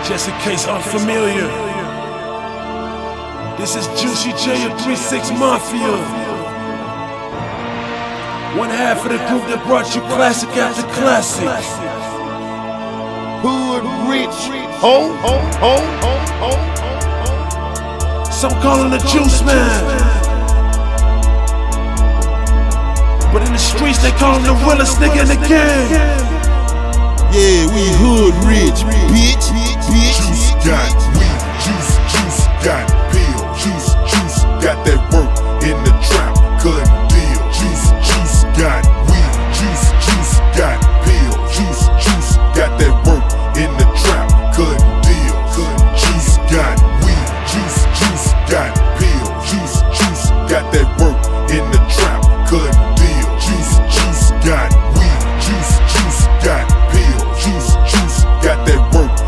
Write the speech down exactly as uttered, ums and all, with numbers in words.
Just in case unfamiliar, this is Juicy J of three six Mafia. One half of the group that brought you classic after classic. Hood rich, ho, ho, ho, ho, ho. Some call him the Juice Man, but in the streets they call him the realest nigga in the game. Yeah, we hood rich, bitch.